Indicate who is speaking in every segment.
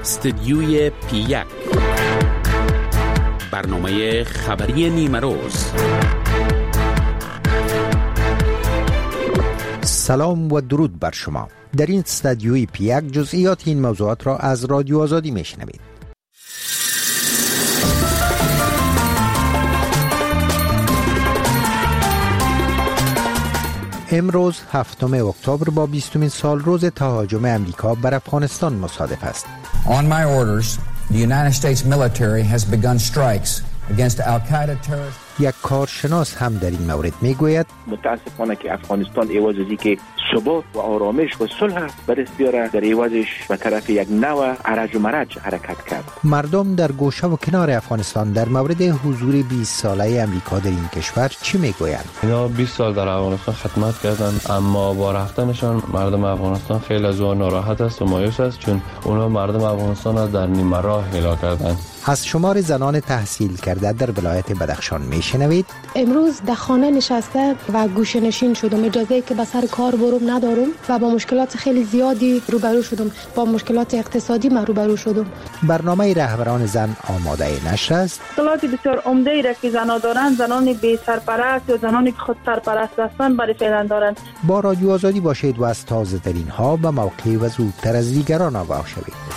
Speaker 1: استدیوی P1 برنامه خبری نیمه روز.
Speaker 2: سلام و درود بر شما. در این استدیوی P1 جزئیات این موضوعات را از رادیو آزادی میشنوید. امروز 7 اکتبر با 20مین سال روز تهاجم امریکا بر افغانستان مصادف است.
Speaker 3: On my orders, the United States military has begun strikes against al-Qaeda terrorists.
Speaker 2: یک کارشناس هم در این مورد میگوید
Speaker 4: متاسفانه که افغانستان عوض از اینکه ثبات و آرامش و صلح به دست بیاره در عوضش به طرف یک نوع ارج و مرج حرکت کرد.
Speaker 2: مردم در گوشه و کنار افغانستان در مورد حضور 20 ساله امریکا در این کشور چی میگویند؟
Speaker 5: اینا 20 سال در افغانستان خدمت کردن، اما با رفتنشان مردم افغانستان خیلی از اون ناراحت است و مایوس است، چون اونا مردم افغانستان را در نیمه راه هلاک کردند.
Speaker 2: از شمار زنان تحصیل کرده در ولایت بدخشان میشنوید.
Speaker 6: امروز در خانه نشسته و گوشه نشین شدم، اجازه که به سر کار برم ندارم و با مشکلات خیلی زیادی روبرو شدم، با مشکلات اقتصادی من روبرو شدم.
Speaker 2: برنامه رهبران زن آماده نشر است.
Speaker 7: مشکلات بسیار عمده ای را که زنان دارند، زنان بی سرپرست یا زنانی که خود سرپرست هستند برای فعلا دارند.
Speaker 2: با رادیو آزادی باشید و از تازه ترین ها به موقع و زودتر از دیگران آگاه شوید.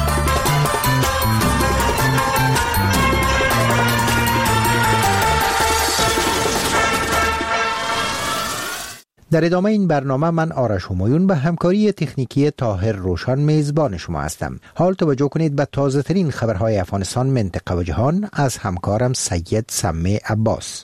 Speaker 2: در ادامه این برنامه من آرش همایون به همکاری تکنیکی طاهر روشن میزبان شما هستم. حال توجه کنید به تازه ترین خبرهای افغانستان، منطقه و جهان از همکارم سید سمی عباس.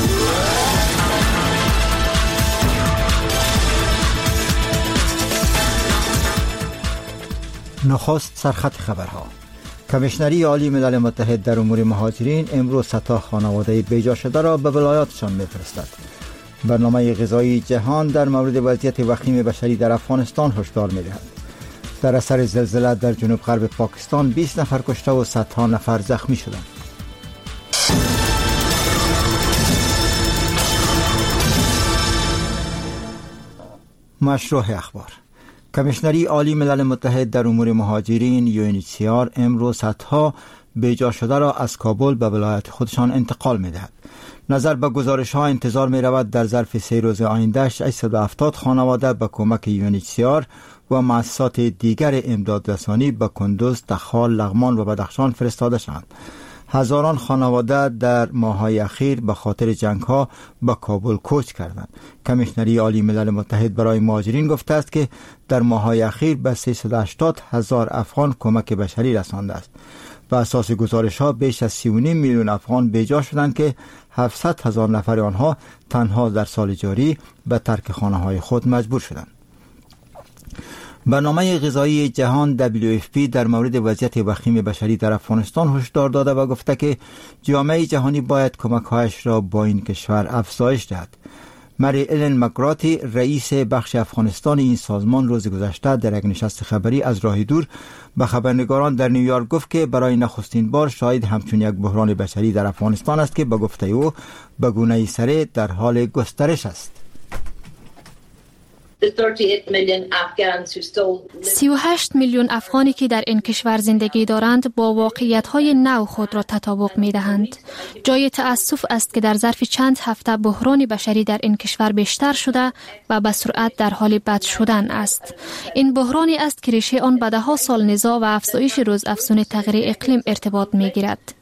Speaker 2: نخست سرخط خبرها. کمیشنری عالی ملل متحد در امور مهاجرین امروز 100 خانواده بیجا شده را به ولایاتشان میفرستد. برنامه غذایی جهان در مورد وضعیت وخیم بشری در افغانستان هشدار می‌دهد. در اثر زلزله در جنوب غرب پاکستان 20 نفر کشته و صدها نفر زخمی شدند. مشروع اخبار. کمیشنری عالی ملل متحد در امور مهاجرین UNHCR امروز صدها بیجا شده را از کابل به ولایت خودشان انتقال می‌دهد. نظر به گزارش ها انتظار می رود در ظرف 3 روز آینده 870 خانواده به کمک UNHCR و مؤسسات دیگر امدادرسانی به کندوز، تخال، لغمان و بدخشان فرستاده شوند. هزاران خانواده در ماه‌های اخیر به خاطر جنگ ها به کابل کوچ کردند. کمیشنری عالی ملل متحد برای مهاجرین گفته است که در ماه‌های اخیر به 380,000 افغان کمک بشری رسانده است. به اساس گزارش ها بیش از 3.5 میلیون افغان بیجا شدند که 700,000 نفر آنها تنها در سال جاری به ترک خانه های خود مجبور شدند. برنامه غذایی جهان WFP در مورد وضعیت وخیم بشری در افغانستان هشدار داده و گفته که جامعه جهانی باید کمک‌هایش را با این کشور افزایش دهد. مری الن مکراتی رئیس بخش افغانستان این سازمان روز گذشته در یک نشست خبری از راه دور به خبرنگاران در نیویورک گفت که برای نخستین بار شاید همچون یک بحران بشری در افغانستان است که به گفته او به گونه سره در حال گسترش است.
Speaker 8: 38 میلیون افغانی که در این کشور زندگی دارند با واقعیت‌های نو خود را تطابق می‌دهند. جای تأسف است که در ظرف چند هفته بحران بشری در این کشور بیشتر شده و به سرعت در حال بد شدن است. این بحرانی است که ریشه آن به ده‌ها سال نزاع و افزایش روزافزون تغییر اقلیم ارتباط می‌گیرد.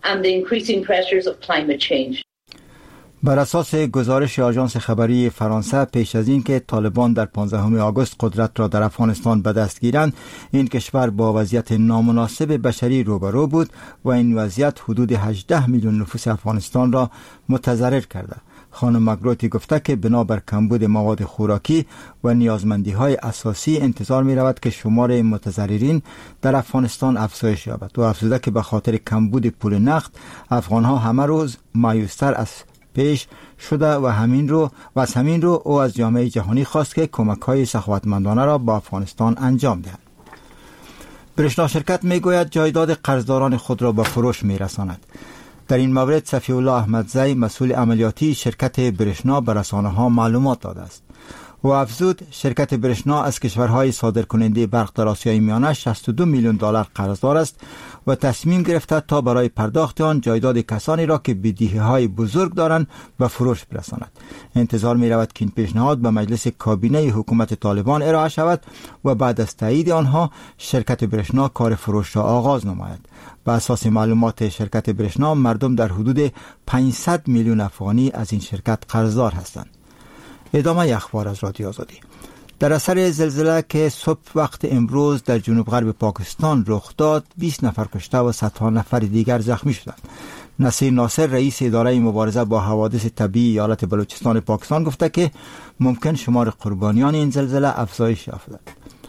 Speaker 2: بر اساس گزارش آژانس خبری فرانسه، پیش از این که طالبان در 15 آگوست قدرت را در افغانستان به دست گیرند، این کشور با وضعیت نامناسب بشری روبرو بود و این وضعیت حدود 18 میلیون نفوس افغانستان را متضرر کرده. خانم مگروتی گفته که بنابر کمبود مواد خوراکی و نیازمندی‌های اساسی انتظار می‌رود که شمار متضررین در افغانستان افزایش یابد و افزوده که به خاطر کمبود پول نقد افغان‌ها همه روز مایوس‌تر از پیش شده و از همین رو او از جامعه جهانی خواست که کمک‌های سخاوتمندانه را با افغانستان انجام دهد. برشنا شرکت میگوید جایداد قرضداران خود را به فروش میرساند. در این مورد صفی الله احمدزی مسئول عملیاتی شرکت برشنا به رسانه‌ها معلومات داده است. و افزود شرکت برشنا از کشورهای صادرکننده برق در آسیای میانه 62 میلیون دلار قرضدار است و تصمیم گرفته تا برای پرداخت آن جایداد کسانی را که بدهی‌های بزرگ دارند به فروش برساند. انتظار می رود که این پیشنهاد به مجلس کابینه حکومت طالبان ارائه شود و بعد از تایید آنها شرکت برشنا کار فروش را آغاز نماید. بر اساس معلومات شرکت برشنا مردم در حدود 500 میلیون افغانی از این شرکت قرضدار هستند. ادامه اخبار از رادیو آزادی. در اثر زلزله که صبح وقت امروز در جنوب غرب پاکستان رخ داد 20 نفر کشته و صدها نفر دیگر زخمی شدند. نصیر ناصر رئیس اداره مبارزه با حوادث طبیعی ایالت بلوچستان پاکستان گفته که ممکن شمار قربانیان این زلزله افزایش یافته.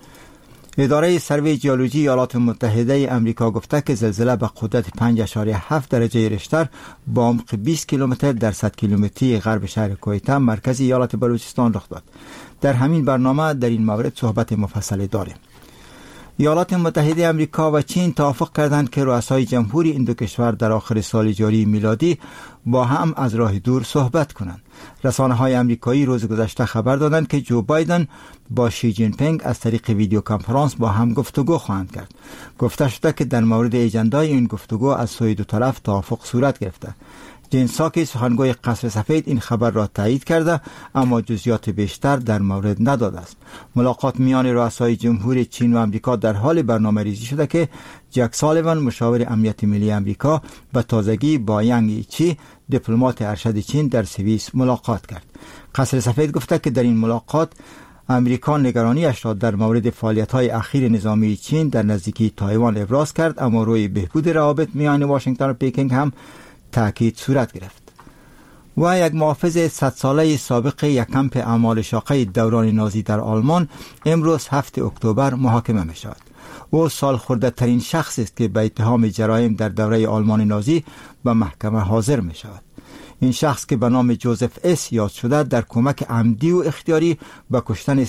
Speaker 2: اداره سروی جیولوژی ایالات متحده آمریکا گفته که زلزله به قدرت 5.7 درجه ریشتر با عمق 20 کیلومتر در 100 کیلومتری غرب شهر کویته مرکز ایالت بلوچستان رخ داد. در همین برنامه در این مورد صحبت مفصلی داریم. ایالات متحده آمریکا و چین توافق کردند که رؤسای جمهوری این دو کشور در آخر سال جاری میلادی با هم از راه دور صحبت کنند. رسانه‌های آمریکایی روز گذشته خبر دادند که جو بایدن با شی جین پینگ از طریق ویدیو کنفرانس با هم گفتگو خواهند کرد. گفته شده که در مورد اجندای این گفتگو از سوی دو طرف توافق صورت گرفته. جین ساکی سخنگوی قصر سفید این خبر را تایید کرده اما جزئیات بیشتر در مورد نداده است. ملاقات میان رؤسای جمهوری چین و آمریکا در حال برنامه‌ریزی شده که جک سالیوان مشاور امنیت ملی آمریکا به تازگی با ینگ ایچی دیپلمات ارشد چین در سوئیس ملاقات کرد. قصر سفید گفته که در این ملاقات امریکا نگرانیش را در مورد فعالیت‌های اخیر نظامی چین در نزدیکی تایوان ابراز کرد اما روی بهبود روابط میان واشنگتن و پکینگ هم تأکید صورت گرفت. و یک محافظ 100 ساله سابق یک کمپ اعمال شاقه دوران نازی در آلمان امروز 7 اکتبر محاکمه می شود. او سال خورده ترین شخص است که به اتهام جرایم در دوره آلمان نازی به محکمه حاضر می شود. این شخص که به نام جوزف اس یاد شده در کمک عمدی و اختیاری به کشتن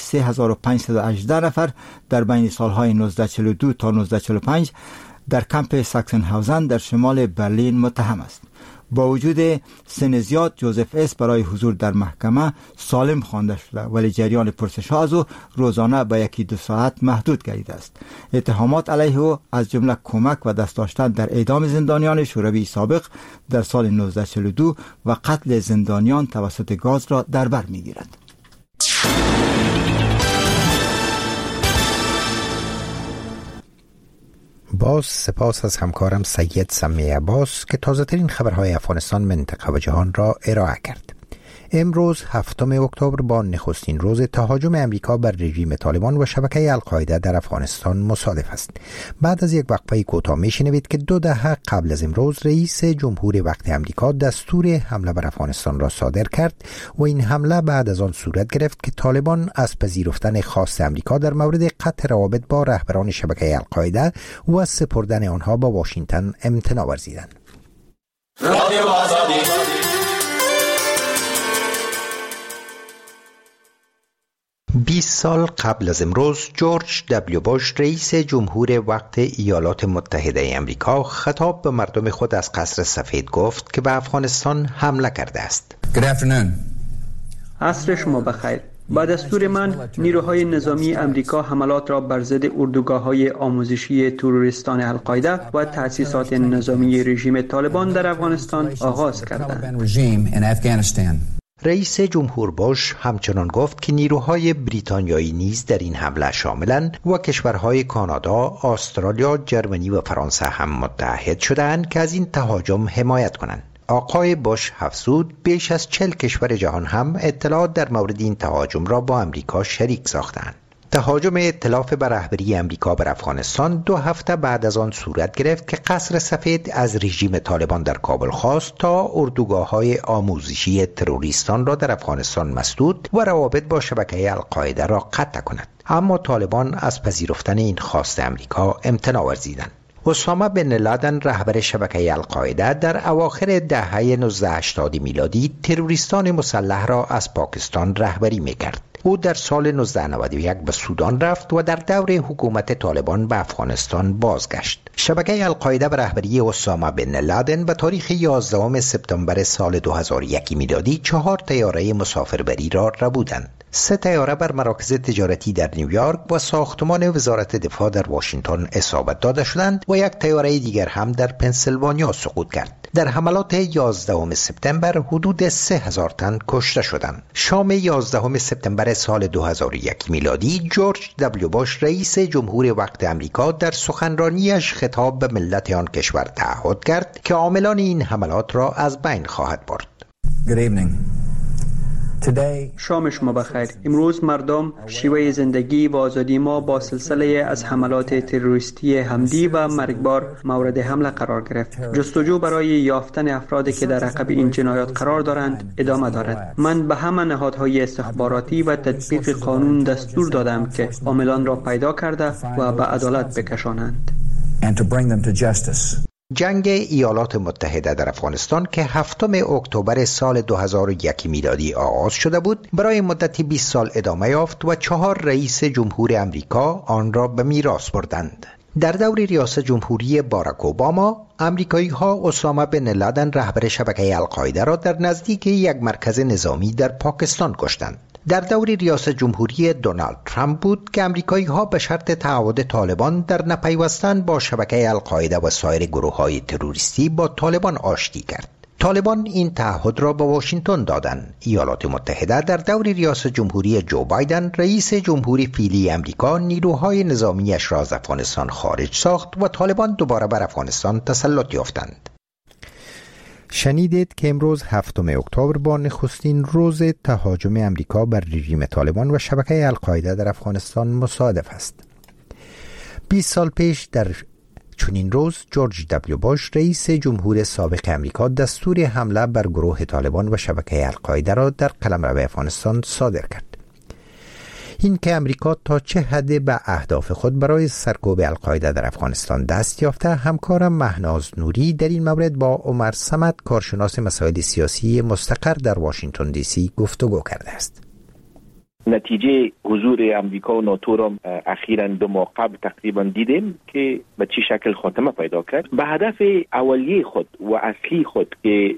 Speaker 2: 3518 نفر در بین سالهای 1942 تا 1945 در کمپ ساکسنهاوزن در شمال برلین متهم است. با وجود سن زیاد جوزف اس برای حضور در محکمه سالم خوانده شده ولی جریان پرسش‌ها از او روزانه به 1-2 ساعت محدود گردیده است. اتهامات علیه او از جمله کمک و دست داشتن در اعدام زندانیان شوروی سابق در سال 1942 و قتل زندانیان توسط گاز را در بر می‌گیرد.
Speaker 9: باز سپاس از همکارم سید سمی عباس که تازه ترین خبرهای افغانستان، منطقه و جهان را ارائه کرد. امروز 7 اکتبر با نخستین روز تهاجم امریکا بر رژیم طالبان و شبکه القاعده در افغانستان مصادف است. بعد از یک وقفه کوتاه میشنوید که 2 دهه قبل از امروز رئیس جمهور وقت امریکا دستور حمله بر افغانستان را صادر کرد و این حمله بعد از آن صورت گرفت که طالبان از پذیرفتن خواست امریکا در مورد قطع روابط با رهبران شبکه القاعده و از سپردن آنها به واشنگتن امتناع ورزیدند. رادیو آزادی 20 سال قبل از امروز جورج دبلیو بوش رئیس جمهور وقت ایالات متحده آمریکا خطاب به مردم خود از قصر سفید گفت که به افغانستان حمله کرده است.
Speaker 10: عصر شما بخیر. با دستور من نیروهای نظامی امریکا حملات را بر ضد اردوگاه‌های آموزشی تروریستان القاعده و تأسیسات نظامی رژیم طالبان در افغانستان آغاز کردند.
Speaker 9: رئیس جمهور بوش همچنان گفت که نیروهای بریتانیایی نیز در این حمله شاملند و کشورهای کانادا، استرالیا، جرمنی و فرانسه هم متحد شدند که از این تهاجم حمایت کنند. آقای بوش افزود بیش از 40 کشور جهان هم اطلاعات در مورد این تهاجم را با امریکا شریک ساختند. تهاجم ائتلاف بر رهبری امریکا بر افغانستان 2 هفته بعد از آن صورت گرفت که قصر سفید از رژیم طالبان در کابل خواست تا اردوگاه‌های آموزشی تروریستان را در افغانستان مسدود و روابط با شبکه القاعده را قطع کند. اما طالبان از پذیرفتن این خواست امریکا امتناع ورزیدند. اسامه بن لادن رهبر شبکه القاعده در اواخر دهه 1980 میلادی تروریستان مسلح را از پاکستان رهبری می‌کرد. او در سال 1991 به سودان رفت و در دور حکومت طالبان به افغانستان بازگشت. شبکه القاعده به رهبری اسامه بن لادن به تاریخ 11 سپتامبر سال 2001 میلادی 4 طیاره مسافربری را ربودند. 3 طیاره بر مراکز تجارتی در نیویورک و ساختمان وزارت دفاع در واشنگتن اصابت داده شدند و یک طیاره دیگر هم در پنسیلوانیا سقوط کرد. در حملات 11 سپتامبر حدود 3000 تن کشته شدند. شام 11 سپتامبر سال 2001 میلادی جورج دبلیو بوش رئیس جمهور وقت امریکا در سخنرانیش خطاب به ملت آن کشور تعهد کرد که عاملان این حملات را از بین خواهد برد.
Speaker 3: Good evening.
Speaker 10: شام شما بخیر. امروز مردم شیوه زندگی و آزادی ما با سلسله از حملات تروریستی همدی و مرگبار مورد حمله قرار گرفت. جستجو برای یافتن افرادی که در عقب این جنایات قرار دارند ادامه دارد. من به همه نهادهای استخباراتی و تطبیق قانون دستور دادم که عاملان را پیدا کرده و به عدالت بکشانند.
Speaker 9: جنگ ایالات متحده در افغانستان که 7 اکتبر سال 2001 میلادی آغاز شده بود برای مدت 20 سال ادامه یافت و 4 رئیس جمهور امریکا آن را به میراث بردند. در دور ریاست جمهوری باراک اوباما، امریکایی‌ها اسامه بن لادن رهبر شبکه القاعده را در نزدیک یک مرکز نظامی در پاکستان کشتند. در دور ریاست جمهوری دونالد ترامپ بود که امریکایی‌ها به شرط تعهد طالبان در نپیوستن با شبکه القاعده و سایر گروه‌های تروریستی با طالبان آشتی کرد. طالبان این تعهد را به واشنگتن دادند. ایالات متحده در دور ریاست جمهوری جو بایدن رئیس جمهوری فعلی امریکا نیروهای نظامیش را از افغانستان خارج ساخت و طالبان دوباره بر افغانستان تسلط یافتند. شنیدید که امروز 7 اکتبر با نخستین روز تهاجم امریکا بر رژیم طالبان و شبکه القاعده در افغانستان مصادف است. 20 سال پیش در چنین روز جورج دبلیو بوش رئیس جمهور سابق امریکا دستور حمله بر گروه طالبان و شبکه القاعده را در قلمرو افغانستان صادر کرد. این که امریکا تا چه حد به اهداف خود برای سرکوب القاعده در افغانستان دست یافته، همکارم مهناز نوری در این مورد با عمر صمد کارشناس مسائل سیاسی مستقر در واشنگتن دی سی گفتگو کرده است.
Speaker 4: نتیجه حضور امریکا و ناتو را اخیراً 2 ماه قبل تقریبا دیدیم که به چه شکل خاتمه پیدا کرد. به هدف اولیه خود و اصلی خود که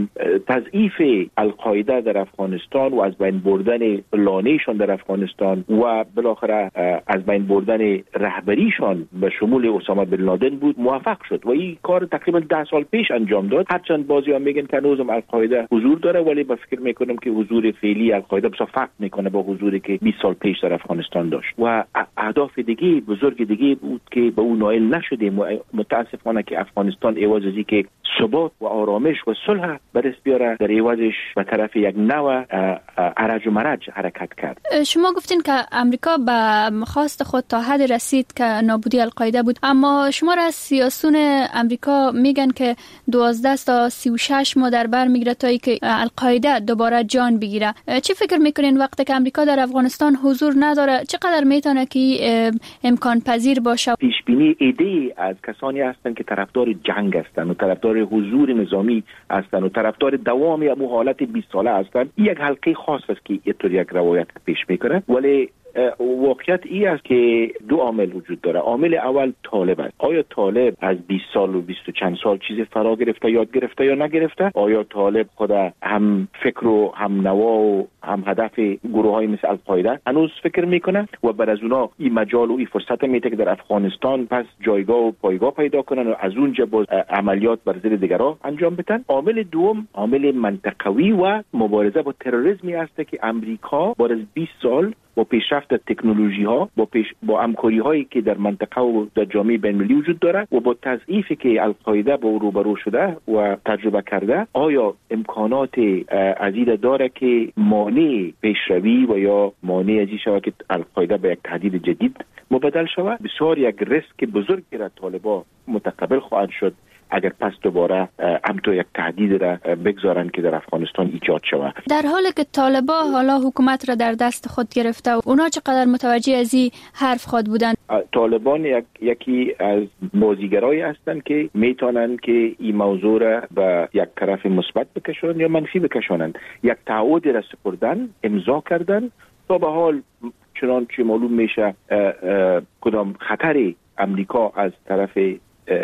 Speaker 4: تضعیف القاعده در افغانستان و از بین بردن لانه‌شان در افغانستان و بالاخره از بین بردن رهبریشان به شمول اسامه بن لادن بود موفق شد و این کار تقریبا 10 سال پیش انجام داد. هرچند بعضی‌ها میگن که هنوزم القاعده حضور داره، ولی با فکر میکنم که حضور فعلی القاعده بسیار فرق میکنه با حضوری که 20 سال پیش در افغانستان داشت و اهداف دیگه بزرگ دیگه بود که به اون نائل نشدیم و متاسفانه که افغانستان عوض از اینکه ثبات و آرامش و صلح به دست بیاره در عوضش به طرف یک نوع ارج و مرج حرکت کرد.
Speaker 8: شما گفتین که امریکا به خواست خود تا حد رسید که نابودی القاعده بود، اما شما را سیاسون امریکا میگن که 12 تا 36 ماه در بر میگیره تا اینکه القاعده دوباره جان بگیره. چی فکر میکنین وقتی که امریکا در افغانستان حضور نداره چقدر میتونه که امکان پذیر باشه؟
Speaker 4: پیش بینی ایده از کسانی هستند که طرفدار جنگ هستند و طرفدار حضور نظامی هستند و طرفدار دوام یا حالت 20 ساله هستند. یک حلقه خاص است که اینطور یک روایت پیش میکنه، ولی واقعیت این است که 2 عامل وجود داره. عامل اول طالب است. آیا طالب از 20 سال و 20 چند سال چیز فرا گرفته، یاد گرفته یا نگرفته؟ آیا طالب خود هم فکر و هم نوا و هم هدف گروه‌های مثل القاعده هنوز فکر میکنه و بعد از اونا این مجال و این فرصت میده که در افغانستان پس جایگاه و پایگاه پیدا کنن و از اونجا باز عملیات بر ضد دیگرها انجام بدن؟ عامل دوم عامل منطقوی و مبارزه با تروریسمی است که امریکا بعد از 20 سال با پیشرفت تکنولوژی ها با همکاری هایی که در منطقه و در جامعه بین المللی وجود داره و با تضعیفی که القاعده با روبرو شده و تجربه کرده، آیا امکانات عدید داره که مانع پیشروی و یا مانع ازی شود که القاعده به یک تهدید جدید مبدل شود؟ بسیار یک ریسک بزرگ را طالبان متقبل خواهد شد اگر پس دوباره همطور یک تهدید را بگذارن که در افغانستان ایجاد شود.
Speaker 8: در حالی که طالبان حالا حکومت را در دست خود گرفته و اونا چقدر متوجه از این حرف خود بودن؟
Speaker 4: طالبان یکی از بازیگرایی هستند که میتونن که این موضوع را به یک طرف مثبت بکشونن یا منفی بکشونن. یک تعهد را سپردن، امضا کردن تا به حال چنانچه معلوم میشه کدام خطر امریکا از طرف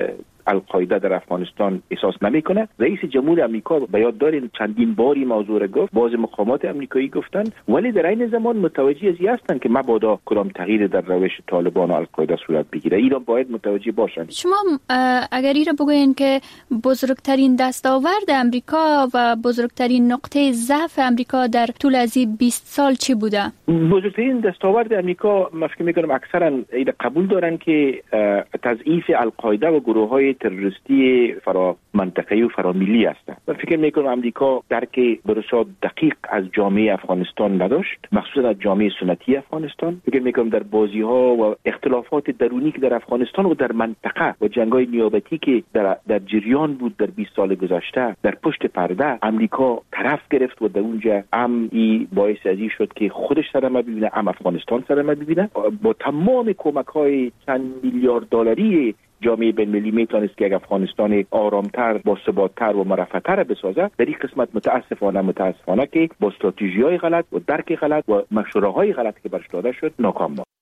Speaker 4: القاعده در افغانستان احساس نمیکنه. رئیس جمهور آمریکا به یاد دارین چندین باری موضوع را گفت، باز مقامات آمریکایی گفتن، ولی در این زمان متوجه از هستند که مبادا کدام تغییر در روش طالبان و القاعده صورت بگیره. ایران باید متوجه باشند.
Speaker 11: شما اگر این را بگوین که بزرگترین دستاورد آمریکا و بزرگترین نقطه ضعف آمریکا در طول از 20 سال چی بوده؟
Speaker 4: بزرگترین دستاورد آمریکا من فکر می‌کنم اکثرا این قبول دارن که تضعیف القاعده و گروه‌های تروریستی فرا منطقه‌ای و فرا ملی هستند. من فکر می‌کنم آمریکا درک برسا دقیق از جامعه افغانستان نداشت، مخصوصا از جامعه سنتی افغانستان. فکر می‌کنم در بازی‌ها و اختلافات درونی که در افغانستان و در منطقه و جنگ‌های نیابتی که در جریان بود در 20 سال گذشته در پشت پرده آمریکا طرف گرفت و در اونجا ای باعث ازی شد که خودش سرما ببینه، افغانستان سرما ببینه. با تمام کمک‌های چند میلیارد دلاری جامعه بین‌المللی میتونست که افغانستان آرامتر، با ثبات‌تر و مرفه‌تر بسازه. در این قسمت متاسفانه که با استراتژی‌های غلط و درک غلط و مشوره‌های غلط که برش داده شد ناکام بود.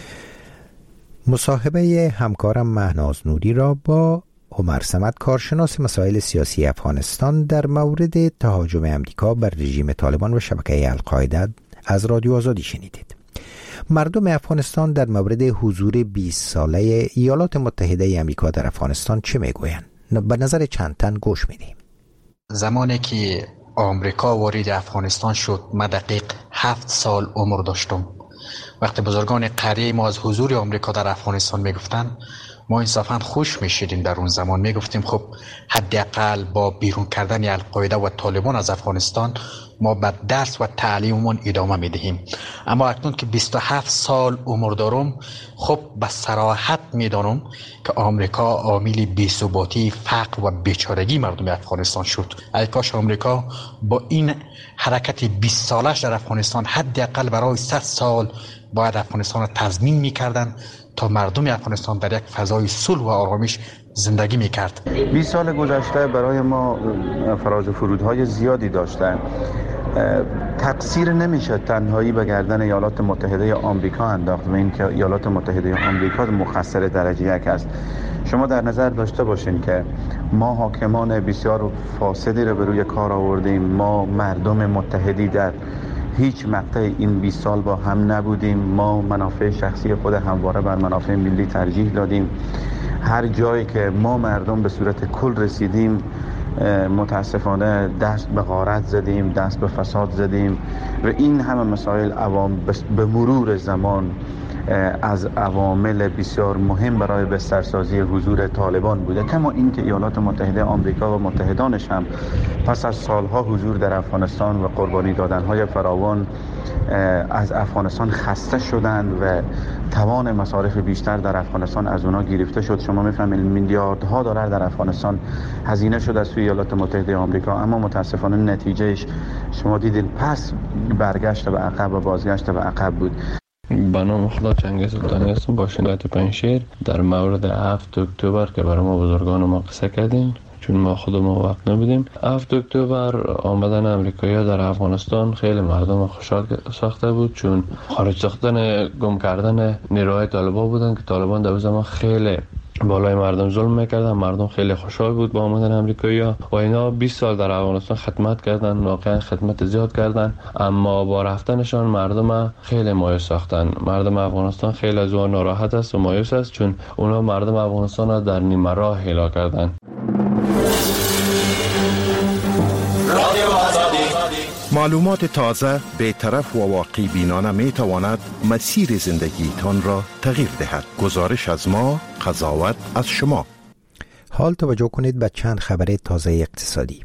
Speaker 9: مصاحبه همکارم مهناز نوری را با عمر صمد، کارشناس مسائل سیاسی افغانستان، در مورد تهاجم امریکا بر رژیم طالبان و شبکه القاعده از رادیو آزادی شنیدید. مردم افغانستان در مورد حضور 20 ساله ایالات متحده آمریکا در افغانستان چه میگویند؟ به نظر چند تن گوش میدیم.
Speaker 12: زمانی که آمریکا وارد افغانستان شد، من دقیق 7 سال عمر داشتم. وقتی بزرگان قریه ما از حضور آمریکا در افغانستان میگفتن، ما انصافا خوش میشیدیم. در اون زمان میگفتیم خب حداقل با بیرون کردن القاعده و طالبان از افغانستان ما به درس و تعلیممون ادامه میدهیم. اما اکنون که 27 سال عمر دارم، خب به صراحت میدانم که آمریکا عامل بی‌ثباتی، فقر و بیچارگی مردم افغانستان شد. ای کاش آمریکا با این حرکت 20 سالش در افغانستان حداقل برای 100 سال باید افغانستان را تضمین میکردن تا مردم افغانستان در یک فضای صلح و آرامش زندگی میکرد.
Speaker 13: 20 سال گذشته برای ما فراز و فرودهای زیادی داشته. تقصیر نمیشه تنهایی به گردن ایالات متحده آمریکا انداخت و اینکه ایالات متحده آمریکا مقصر درجه یک است. شما در نظر داشته باشین که ما حاکمان بسیار فاسدی رو به روی کار آوردیم. ما مردم متحدی در هیچ مقطع این 20 سال با هم نبودیم. ما منافع شخصی خود همواره بر منافع ملی ترجیح دادیم. هر جایی که ما مردم به صورت کل رسیدیم، متاسفانه دست به غارت زدیم، دست به فساد زدیم و این همه مسائل به مرور زمان از عوامل بسیار مهم برای بسترسازی حضور طالبان بوده. کما اینکه ایالات متحده آمریکا و متحدانش هم پس از سالها حضور در افغانستان و قربانی دادنهای فراوان از افغانستان خسته شدند و توان مصارف بیشتر در افغانستان از اونا گرفته شد. شما میفهمید میلیاردها دلار در افغانستان هزینه شد از سوی ایالات متحده آمریکا، اما متاسفانه نتیجهش شما دیدین پس برگشت به عقب و بازگشت به عقب بود.
Speaker 5: به نام خدا چنگیز سلطانی هستم، باشندگان پنجشیر. در مورد 7 اکتبر که برای ما بزرگان ما قصه کردین، چون ما خودمون وقت نبودیم. 7 اکتبر آمدن امریکایی‌ها در افغانستان خیلی مردم خوشحال ساخته بود، چون خارج ساختن گم کردن نیروهای طالبان بودن که طالبان در زمان خیلی بالای مردم ظلم میکردن. مردم خیلی خوشحال بود با آمدن امریکایی‌ها و اینا 20 سال در افغانستان خدمت کردن، واقعا خدمت زیاد کردن، اما با رفتنشان مردم خیلی مایوس ساختن. مردم افغانستان خیلی از اون ناراحت است و مایوس است، چون اونا مردم افغانستان را در نیمه راه هلاک کردن.
Speaker 14: معلومات تازه، بی‌طرف و واقعی بینانه می تواند مسیر زندگی تان را تغییر دهد. گزارش از ما، قضاوت از شما.
Speaker 9: حال توجه کنید به چند خبر تازه اقتصادی.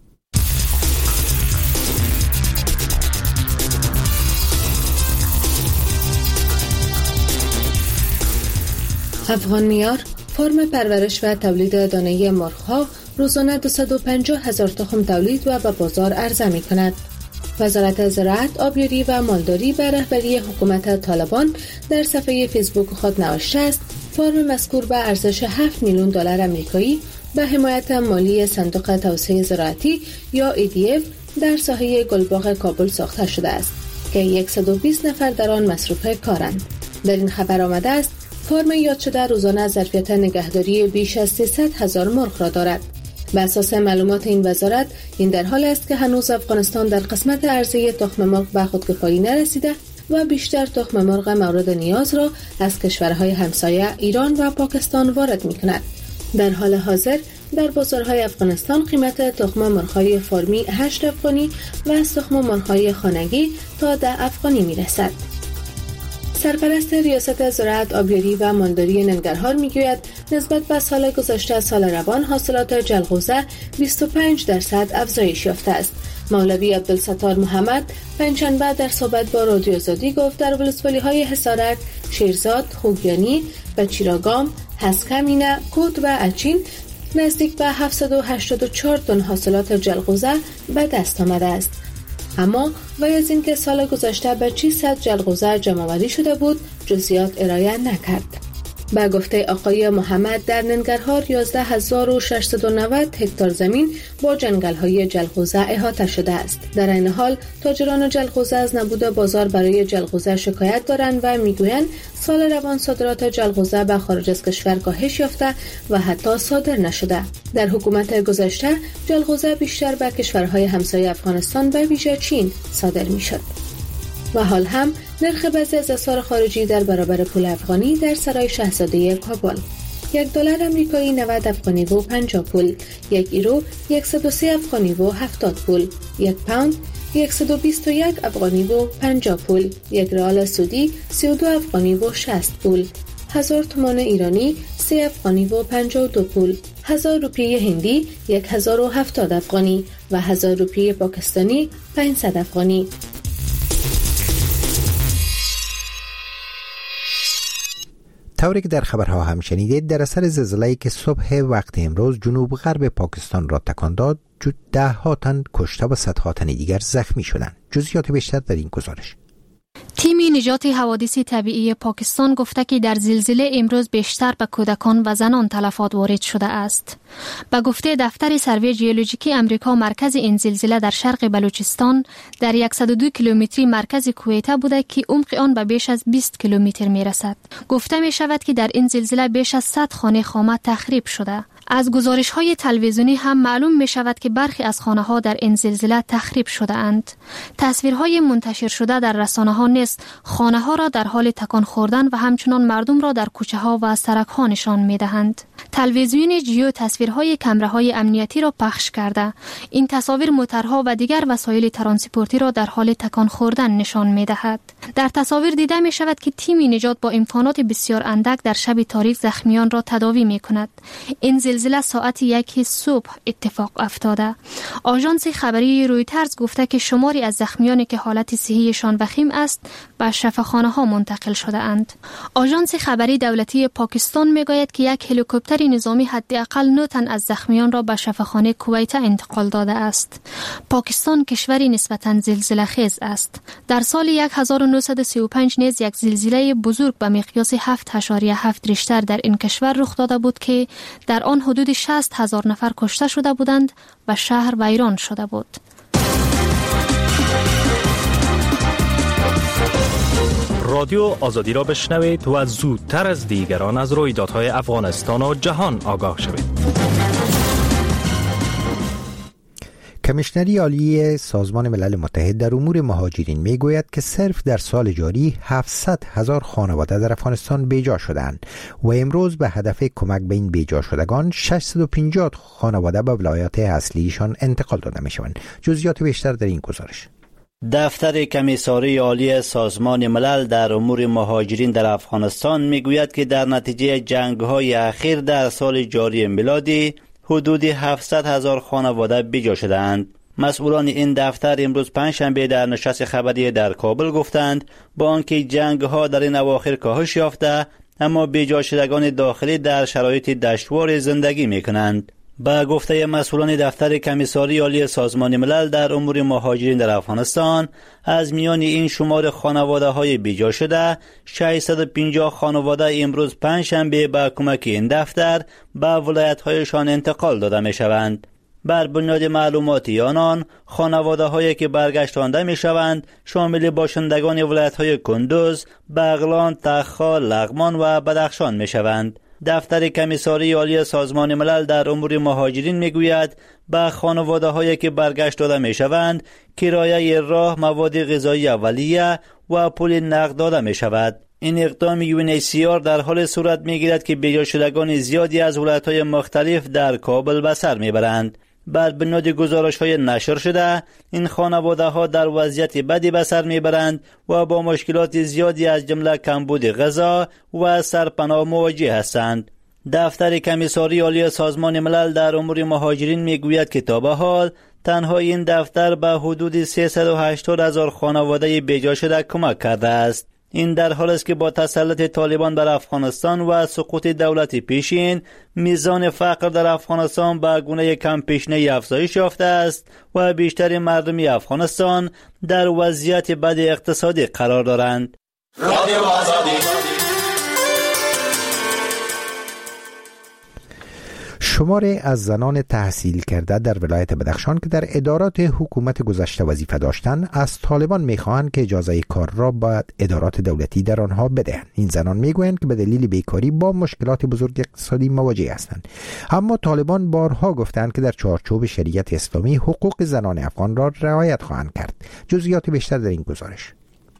Speaker 15: افغان میار فرم پرورش و تولید دانه مرغ‌ها روزانه 250,000 تخم تولید و به بازار عرضه می کند. وزارت زراعت، آبیاری و مالداری به رهبری حکومت طالبان در صفحه فیسبوک خود نوشته است فرم مذکور به ارزش 7 میلیون دلار آمریکایی به حمایت مالی صندوق توسعه زراعتی یا EDF در ساحه گلباغ کابل ساخته شده است که 120 نفر در آن مصروف کارند. در این خبر آمده است فارم یاد شده روزانه ظرفیت نگهداری بیش از 300,000 مرغ را دارد. به اساس معلومات این وزارت، این در حال است که هنوز افغانستان در قسمت عرضه تخم مرغ به خودکفایی نرسیده و بیشتر تخم مرغ مورد نیاز را از کشورهای همسایه ایران و پاکستان وارد می‌کند. در حال حاضر در بازارهای افغانستان قیمت تخم مرغ‌های فارمی 8 افغانی و از تخم مرغ‌های خانگی تا 10 افغانی می‌رسد. سرپرست ریاست زراعت، آبیاری و مالداری ننگرهار میگوید نسبت به سال گذشته سال روان حاصلات جلغوزه 25% افزایش یافته است. مولوی عبدالستار محمد پنجشنبه در صحبت با رادیو آزادی گفت در ولسوالی‌های حصارک، شیرزاد، خوگیانی، بچیراگام، هسکمینه، کود و اچین نزدیک به 784 تن حاصلات جلغوزه به دست آمده است. اما وی از اینکه سال گذشته به چی صد جلغوزه جمع‌آوری شده بود جزئیات ارائه نکرد. به گفته آقای محمد در ننگرهار 11690 هکتار زمین با جنگل‌های جلغوزه احاطه شده است. در این حال تاجران جلغوزه از نبود بازار برای جلغوزه شکایت دارند و میگویند سال روان صادرات جلغوزه به خارج از کشور کاهش یافته و حتی صادر نشده. در حکومت گذشته جلغوزه بیشتر به کشورهای همسایه افغانستان به ویژه چین صادر میشد. و حال هم نرخ بعضی از اسعار خارجی در برابر پول افغانی در سرای شاهزاده کابل: $1 آمریکایی 90 افغانی و 50 پول، 1 یورو 103 افغانی و 70 پول، 1 پوند 121 افغانی و 50 پول، 1 ریال سعودی 32 افغانی و 60 پول، 1000 تومان ایرانی 3 افغانی و 52 پول، 1000 روپیه هندی 1070 افغانی و 1000 روپیه پاکستانی 500 افغانی.
Speaker 9: طوری که در خبرها هم شنیدید، در اثر زلزله‌ای که صبح وقت امروز جنوب غرب پاکستان را تکان داد، 10 تن کشته و صدها تن دیگر زخمی شدند. جزئیات بیشتر در این گزارش.
Speaker 8: تیم نجات حوادث طبیعی پاکستان گفته که در زلزله امروز بیشتر به کودکان و زنان تلفات وارد شده است. به گفته دفتر سروی ژئولوژیکی امریکا، مرکز این زلزله در شرق بلوچستان در 102 کیلومتری مرکز کویته بوده که عمق آن به بیش از 20 کیلومتر می رسد. گفته می شود که در این زلزله بیش از 100 خانه خامه تخریب شده. از گزارش‌های تلویزیونی هم معلوم می شود که برخی از خانه‌ها در این زلزله تخریب شده اند. تصویرهای منتشر شده در رسانه‌ها نیز خانه‌ها را در حال تکان خوردن و همچنان مردم را در کوچه‌ها و سرک‌ها نشان می‌دهند. تلویزیون جیو تصویرهای کامراهای امنیتی را پخش کرده. این تصاویر موترها و دیگر وسایل ترانسپورتی را در حال تکان خوردن نشان می‌دهد. در تصاویر دیده می شود که تیم نجات با امکانات بسیار اندک در شب تاریک زخمیان را تداوی می‌کند. این زلزله ساعت 1 صبح اتفاق افتاده. آژانس خبری رویترز گفته که شماری از زخمیانی که حالت صحیحشان وخیم است به شفاخانه‌ها منتقل شده اند. آژانس خبری دولتی پاکستان میگوید که یک هلیکوپتر نظامی حداقل 9 تن از زخمیان را به شفاخانه کویت انتقال داده است. پاکستان کشوری نسبتاً زلزله خیز است. در سال 1935 نیز یک زلزله بزرگ به مقیاس 7.7 ریشتر در این کشور رخ داده بود که در آن حدود 60,000 نفر کشته شده بودند و شهر ویران شده بود.
Speaker 16: رادیو آزادی را بشنوید و زودتر از دیگران از رویدادهای افغانستان و جهان آگاه شوید.
Speaker 9: کمیشنری عالی سازمان ملل متحد در امور مهاجرین میگوید که صرف در سال جاری 700,000 خانواده در افغانستان بیجا شدند و امروز به هدف کمک به این بیجا شدگان 650 خانواده به ولایات اصلیشان انتقال داده میشوند. جزئیات بیشتر در این گزارش.
Speaker 17: دفتر کمیساری عالی سازمان ملل در امور مهاجرین در افغانستان میگوید که در نتیجه جنگ‌های اخیر در سال جاری میلادی حدود 700,000 خانواده بیجا شدند. مسئولان این دفتر امروز پنجشنبه در نشست خبری در کابل گفتند با آنکه جنگ‌ها در این اواخر کاهش یافته، اما بیجا شدگان داخلی در شرایط دشوار زندگی می‌کنند. با گفته مسئولان دفتر کمیساری عالی سازمان ملل در امور مهاجرین در افغانستان، از میان این شمار خانواده‌های بیجا شده 650 خانواده امروز پنجشنبه با کمک این دفتر به ولایت‌هایشان انتقال داده می‌شوند. بر بنیاد معلومات آنان خانواده هایی که برگشتانده می شوند شامل باشندگان ولایت های کندوز، بغلان، تخار، لغمان و بدخشان می شوند. دفتر کمیساری عالی سازمان ملل در امور مهاجرین می گوید به خانواده هایی که برگشت داده می شوند کرایه راه، مواد غذایی اولیه و پول نقد داده می شود. این اقدام UNHCR در حال صورت می گیرد که بیجا شدگان زیادی از ولایت های مختلف در کابل به سر می برند. بر بنیاد گزارش های نشر شده این خانواده ها در وضعیت بدی به سر می برند و با مشکلات زیادی از جمله کمبود غذا و سرپناه مواجه هستند. دفتر کمیساری عالی سازمان ملل در امور مهاجرین می گوید که تا به حال تنها این دفتر به حدود 380,000 خانواده بیجا شده کمک کرده است. این در حال است که با تسلط طالبان بر افغانستان و سقوط دولت پیشین میزان فقر در افغانستان به گونه کم پیشینه افزایش یافته است و بیشتر مردم افغانستان در وضعیت بد اقتصادی قرار دارند.
Speaker 18: رادیو آزادی.
Speaker 9: شماری از زنان تحصیل کرده در ولایت بدخشان که در ادارات حکومت گذشته وظیفه داشتند از طالبان می‌خواهند که اجازه کار را با ادارات دولتی در آنها بدهند. این زنان میگویند که به دلیل بیکاری با مشکلات بزرگ اقتصادی مواجه هستند. اما طالبان بارها گفتند که در چارچوب شریعت اسلامی حقوق زنان افغان را رعایت خواهند کرد. جزئیات بیشتر در این گزارش.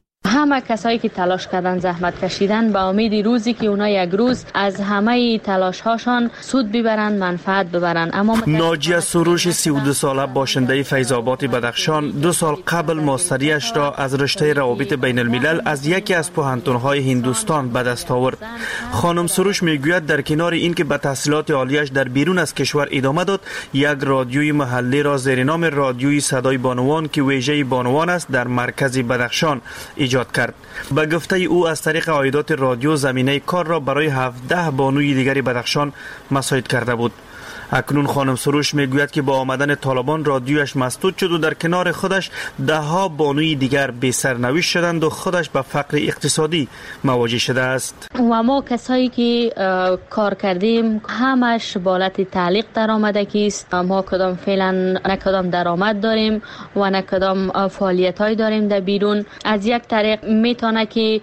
Speaker 19: همه کسایی که تلاش کردن، زحمت کشیدن، با امید روزی که اونا یک روز از همه تلاش هاشان سود ببرن، منفعت ببرن. اما
Speaker 20: ناجیه سروش 32 ساله باشنده فیض‌آباد بدخشان 2 سال قبل ماستریش را از رشته روابط بین الملل از یکی از پوهنتون‌های هندوستان به دست آورد. خانم سروش میگوید در کنار این که به تحصیلات عالیش در بیرون از کشور ادامه داد، یک رادیوی محلی را زیر نام رادیوی صدای بانوان که ویژه بانوان است در مرکز بدخشان ایجاد کرد. به گفته او از طریق عایدات رادیو زمینه کار را برای 17 بانوی دیگری بدخشان مساعد کرده بود. اکنون خانم سروش میگوید که با آمدن طالبان رادیویش مسدود شد و در کنار خودش 10 بانوی دیگر بی سرنوشت شدند و خودش به فقر اقتصادی مواجه شده است.
Speaker 19: و ما کسایی که کار کردیم همش بالت تعلیق در آمده کیست. ما کدام فعلا نه کدام درآمد داریم و نه کدام فعالیت های داریم در بیرون. از یک طریق میتونه که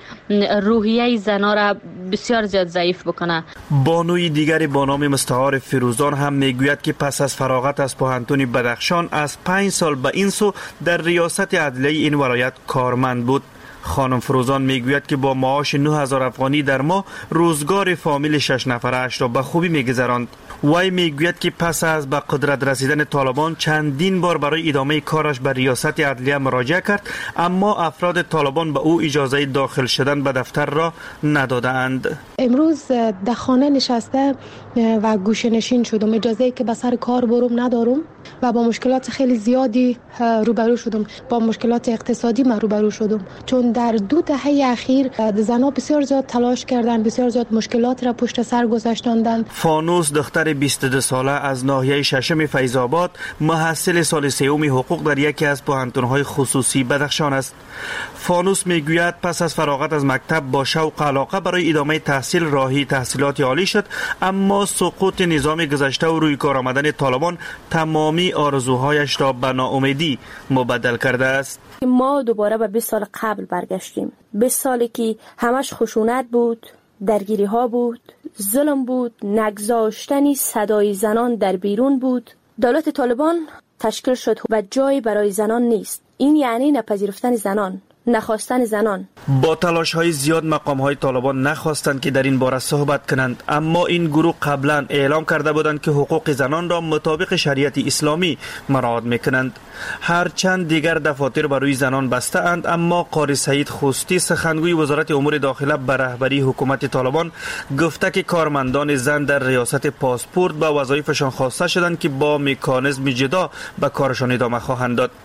Speaker 19: روحیه زنا را بسیار زیاد ضعیف بکنه.
Speaker 20: بانوی دیگری با نام مستعار فیروزان هم میگوید که پس از فراغت از پوهنتون بدخشان از 5 سال به این سو در ریاست عدلیه این ولایت کارمند بود. خانم فروزان میگوید که با معاش 9000 افغانی در ماه روزگار فامیل 6 نفره اش را به خوبی میگذراند. وی میگوید که پس از به قدرت رسیدن طالبان چندین بار برای ادامه کارش به ریاست عدلیه مراجعه کرد، اما افراد طالبان به او اجازه داخل شدن به دفتر را ندادند.
Speaker 6: امروز در خانه نشسته و گوشه نشین شدم. اجازه که به سر کار بروم ندارم و با مشکلات خیلی زیادی روبرو شدم. با مشکلات اقتصادی من روبرو شدم، چون در 2 دهه اخیر زنها بسیار زیاد تلاش کردند، بسیار زیاد مشکلات را پشت سر گذاشتند.
Speaker 20: فانوس دختر 22 ساله از ناحیه ششم فیض‌آباد محصل سال 3 حقوق در یکی از پوهنتون‌های خصوصی بدخشان است. فانوس میگوید پس از فراغت از مکتب با شوق و علاقه برای ادامه تحصیل راهی تحصیلات عالی شد، اما سقوط نظام گذشته و روی کار آمدن طالبان تمامی آرزوهایش را به ناامیدی مبدل کرده است.
Speaker 21: ما دوباره به 20 سال قبل برگشتیم. 20 سالی که همش خشونت بود، درگیری ها بود، ظلم بود، نگذاشتنی صدای زنان در بیرون بود. دولت طالبان تشکیل شد و جایی برای زنان نیست. این یعنی نپذیرفتن زنان، نخواستن زنان.
Speaker 20: با تلاش های زیاد مقام های طالبان نخواستند که در این باره صحبت کنند، اما این گروه قبلا اعلام کرده بودند که حقوق زنان را مطابق شریعت اسلامی مراعات میکنند. هرچند دیگر دفاتر برای زنان بسته اند، اما قاری سعید خوستی سخنگوی وزارت امور داخله به رهبری حکومت طالبان گفته که کارمندان زن در ریاست پاسپورت به وظایفشان خواسته شدند که با مکانیزم جدا به کارشان ادامه خواهند داد.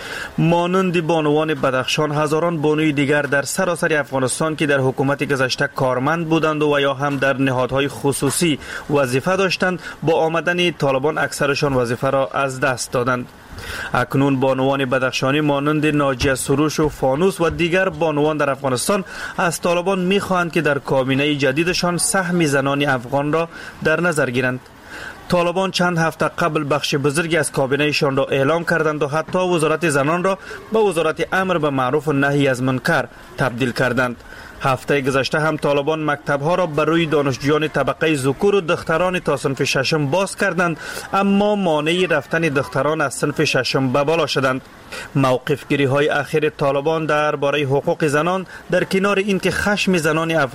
Speaker 20: مانند بانوان بدخشان هزاران بانوی دیگر در سراسر افغانستان که در حکومت گذشته کارمند بودند و یا هم در نهادهای خصوصی وظیفه داشتند، با آمدن طالبان اکثرشان وظیفه را از دست دادند. اکنون بانوان بدخشانی مانند ناجیه سروش و فانوس و دیگر بانوان در افغانستان از طالبان می‌خواهند که در کابینه جدیدشان سهم زنان افغان را در نظر گیرند. طالبان چند هفته قبل بخش بزرگی از کابینه‌شان را اعلام کردند و حتی وزارت زنان را به وزارت امر به معروف و نهی از منکر تبدیل کردند. هفته گذشته هم طالبان مکتب‌ها را بر روی دانشجویان طبقه ذکور و دختران تا صنف ششم باز کردند، اما مانع رفتن دختران از صنف ششم به بالا شدند. موقف گیری های اخیر طالبان درباره حقوق زنان در کنار اینکه خشم زنان